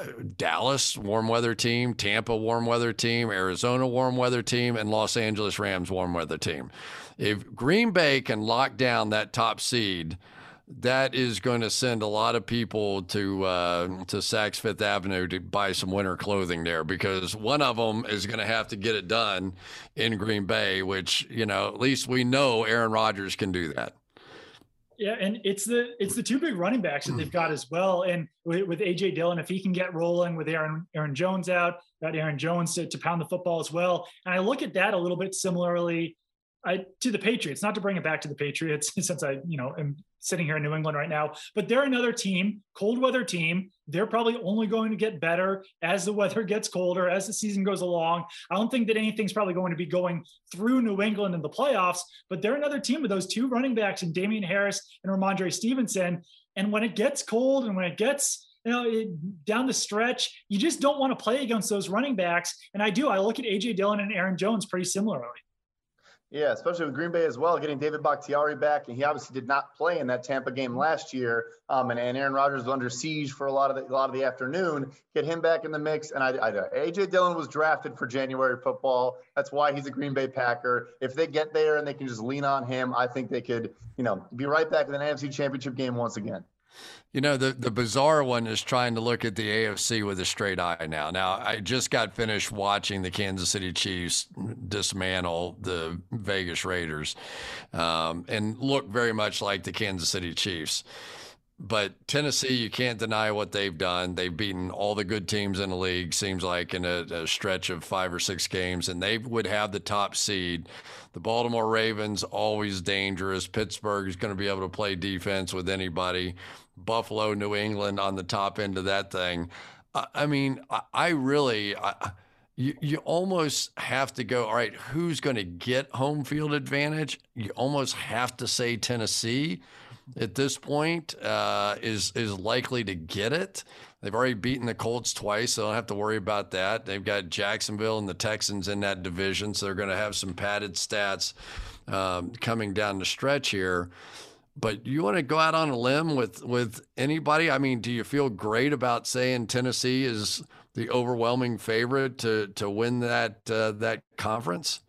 Dallas, warm weather team, Tampa, warm weather team, Arizona, warm weather team, and Los Angeles Rams, warm weather team. If Green Bay can lock down that top seed, that is going to send a lot of people to uh, to Saks Fifth Avenue to buy some winter clothing there, because one of them is going to have to get it done in Green Bay, which, you know, at least we know Aaron Rodgers can do that. Yeah, and it's the it's the two big running backs that they've got as well. And with, with A J Dillon, if he can get rolling with Aaron Aaron Jones out, got Aaron Jones to, to pound the football as well. And I look at that a little bit similarly I, to the Patriots, not to bring it back to the Patriots since I, you know, am sitting here in New England right now, but they're another team, cold weather team. They're probably only going to get better as the weather gets colder, as the season goes along. I don't think that anything's probably going to be going through New England in the playoffs, but they're another team with those two running backs and Damian Harris and Ramondre Stevenson. And when it gets cold and when it gets, you know, it, down the stretch, you just don't want to play against those running backs. And I do, I look at A J Dillon and Aaron Jones pretty similarly. Yeah, especially with Green Bay as well, getting David Bakhtiari back, and he obviously did not play in that Tampa game last year. Um, and, and Aaron Rodgers was under siege for a lot of the, a lot of the afternoon. Get him back in the mix, and I, I, A J Dillon was drafted for January football. That's why he's a Green Bay Packer. If they get there and they can just lean on him, I think they could, you know, be right back in the N F C Championship game once again. You know, the, the bizarre one is trying to look at the A F C with a straight eye now. Now, I just got finished watching the Kansas City Chiefs dismantle the Vegas Raiders um, and look very much like the Kansas City Chiefs. But Tennessee, you can't deny what they've done. They've beaten all the good teams in the league, seems like, in a, a stretch of five or six games, and they would have the top seed. The Baltimore Ravens, always dangerous. Pittsburgh is going to be able to play defense with anybody. Buffalo, New England on the top end of that thing. I, I mean, I, I really, I, you, you almost have to go, all right, who's going to get home field advantage? You almost have to say Tennessee. at this point uh, is is likely to get it. They've already beaten the Colts twice, so they don't have to worry about that. They've got Jacksonville and the Texans in that division, so they're going to have some padded stats um, coming down the stretch here. But you want to go out on a limb with with anybody? I mean, do you feel great about saying Tennessee is the overwhelming favorite to to win that uh, that conference?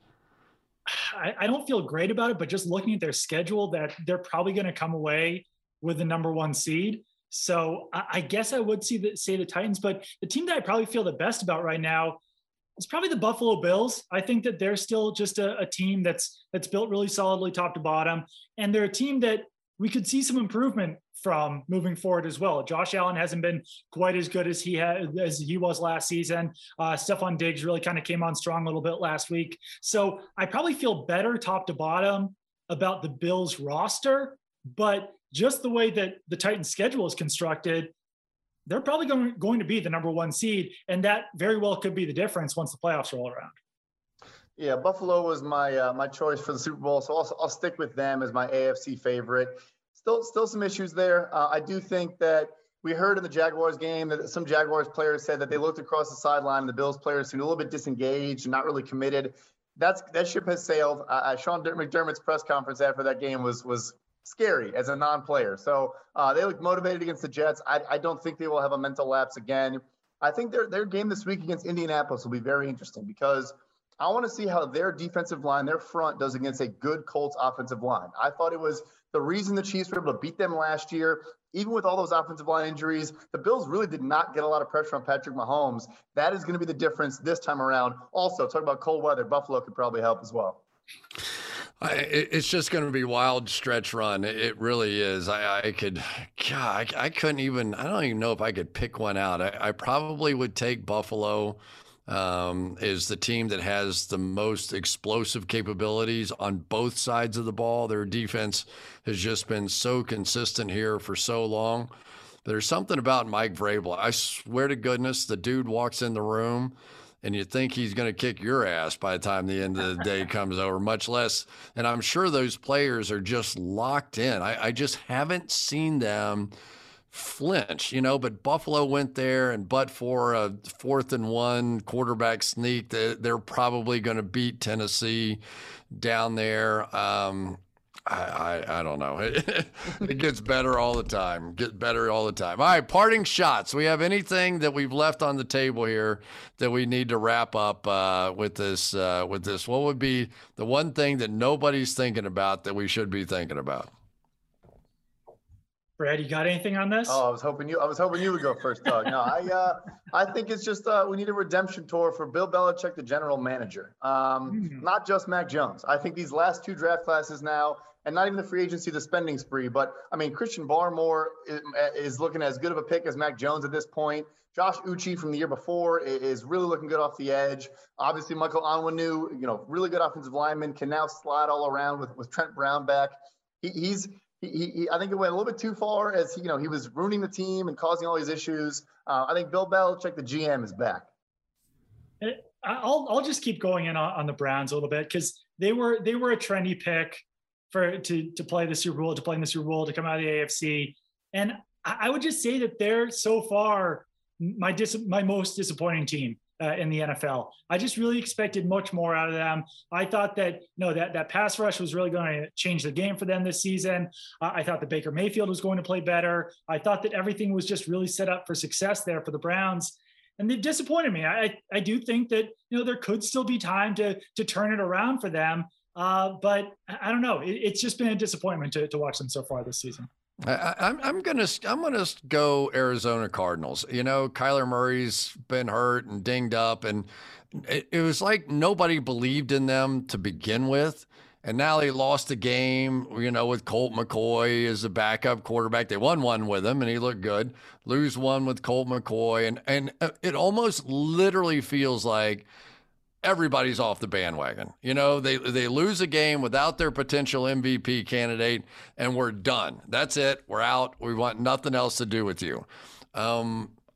I, I don't feel great about it, but just looking at their schedule, that they're probably going to come away with the number one seed. So I, I guess I would see the, say the Titans, but the team that I probably feel the best about right now is probably the Buffalo Bills. I think that they're still just a, a team that's that's built really solidly top to bottom, and they're a team that we could see some improvement from moving forward as well. Josh Allen hasn't been quite as good as he had as he was last season. Uh, Stephon Diggs really kind of came on strong a little bit last week. So I probably feel better top to bottom about the Bills roster, but just the way that the Titans schedule is constructed, they're probably going, going to be the number one seed. And that very well could be the difference once the playoffs roll around. Yeah, Buffalo was my uh, my choice for the Super Bowl, so I'll, I'll stick with them as my A F C favorite. Still, still some issues there. Uh, I do think that we heard in the Jaguars game that some Jaguars players said that they looked across the sideline and the Bills players seemed a little bit disengaged and not really committed. That's that ship has sailed. Uh, Sean McDermott's press conference after that game was was scary as a non-player. So uh, they look motivated against the Jets. I, I don't think they will have a mental lapse again. I think their their game this week against Indianapolis will be very interesting because I want to see how their defensive line, their front, does against a good Colts offensive line. I thought it was the reason the Chiefs were able to beat them last year. Even with all those offensive line injuries, the Bills really did not get a lot of pressure on Patrick Mahomes. That is going to be the difference this time around. Also, talk about cold weather. Buffalo could probably help as well. I, it's just going to be wild stretch run. It really is. I, I could, God, I, I couldn't even, I don't even know if I could pick one out. I, I probably would take Buffalo. Um, is the team that has the most explosive capabilities on both sides of the ball. Their defense has just been so consistent here for so long. There's something about Mike Vrabel. I swear to goodness, the dude walks in the room and you think he's going to kick your ass by the time the end of the day comes over, much less. And I'm sure those players are just locked in. I, I just haven't seen them flinch, you know, but Buffalo went there, and but for a fourth and one quarterback sneak, they're probably going to beat Tennessee down there. Um, I, I, I don't know. It, it gets better all the time. Get better all the time. All right, parting shots. We have anything that we've left on the table here that we need to wrap up uh, with this? Uh, with this, what would be the one thing that nobody's thinking about that we should be thinking about? Brad, you got anything on this? Oh, I was hoping you. I was hoping you would go first, Doug. No, I. Uh, I think it's just uh, we need a redemption tour for Bill Belichick, the general manager. Um, mm. Not just Mac Jones. I think these last two draft classes now, and not even the free agency, the spending spree, but I mean, Christian Barmore is, is looking as good of a pick as Mac Jones at this point. Josh Uche from the year before is really looking good off the edge. Obviously, Michael Onwenu, you know, really good offensive lineman, can now slide all around with with Trent Brown back. He, he's He, he, I think it went a little bit too far as, you know, he was ruining the team and causing all these issues. Uh, I think Bill Belichick, the G M, is back. I'll I'll just keep going in on, on the Browns a little bit because they were they were a trendy pick for to to play the Super Bowl, to play in the Super Bowl, to come out of the A F C, and I would just say that they're so far my dis, my most disappointing team. Uh, in the N F L. I just really expected much more out of them. I thought that, you know, that, that pass rush was really going to change the game for them this season. Uh, I thought that Baker Mayfield was going to play better. I thought that everything was just really set up for success there for the Browns. And they've disappointed me. I, I do think that, you know, there could still be time to, to turn it around for them. Uh, but I don't know. It, it's just been a disappointment to, to watch them so far this season. I, I'm I'm gonna I'm gonna go Arizona Cardinals. You know, Kyler Murray's been hurt and dinged up, and it, it was like nobody believed in them to begin with. And now they lost a game, you know, with Colt McCoy as a backup quarterback. They won one with him, and he looked good. Lose one with Colt McCoy, and and it almost literally feels like everybody's off the bandwagon. You know, they they lose a game without their potential M V P candidate, and we're done. That's it. We're out. We want nothing else to do with you. Um,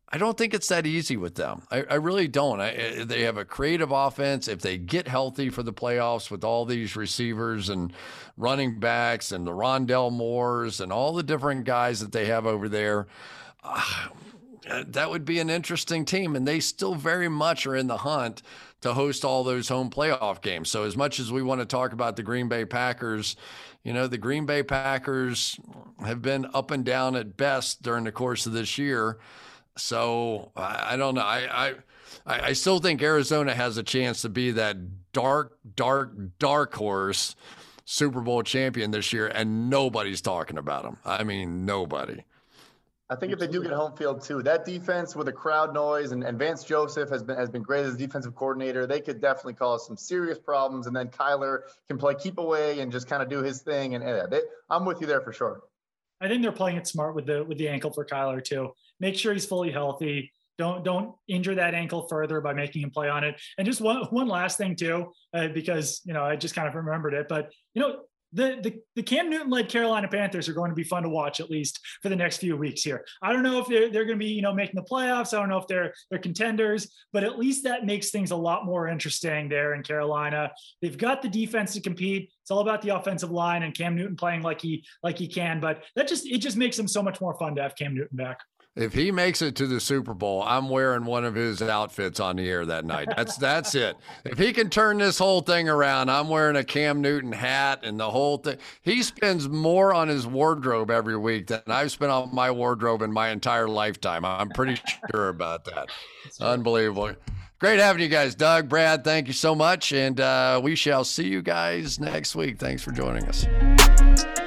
I don't think it's that easy with them. I, I really don't. I, they have a creative offense. If they get healthy for the playoffs with all these receivers and running backs and the Rondell Moores and all the different guys that they have over there, uh, that would be an interesting team. And they still very much are in the hunt to host all those home playoff games. So as much as we want to talk about the Green Bay Packers, you know, the Green Bay Packers have been up and down at best during the course of this year. So I, I don't know. I, I I still think Arizona has a chance to be that dark, dark, dark horse Super Bowl champion this year, and nobody's talking about them. I mean, nobody. I think if they do get home field too, that defense with the crowd noise and, and Vance Joseph has been has been great as a defensive coordinator. They could definitely cause some serious problems, and then Kyler can play keep away and just kind of do his thing. And yeah, they, I'm with you there for sure. I think they're playing it smart with the with the ankle for Kyler too. Make sure he's fully healthy. Don't don't injure that ankle further by making him play on it. And just one one last thing too, uh, because you know I just kind of remembered it, but you know the the the Cam Newton-led Carolina Panthers are going to be fun to watch at least for the next few weeks here. I don't know if they're they're going to be you know making the playoffs. I don't know if they're they're contenders, but at least that makes things a lot more interesting there in Carolina. They've got the defense to compete. It's all about the offensive line and Cam Newton playing like he like he can. But that just it just makes them so much more fun to have Cam Newton back. If he makes it to the Super Bowl, I'm wearing one of his outfits on the air that night. That's that's it. If he can turn this whole thing around, I'm wearing a Cam Newton hat and the whole thing. He spends more on his wardrobe every week than I've spent on my wardrobe in my entire lifetime. I'm pretty sure about that. Unbelievable. Great having you guys, Doug, Brad. Thank you so much. And uh, we shall see you guys next week. Thanks for joining us.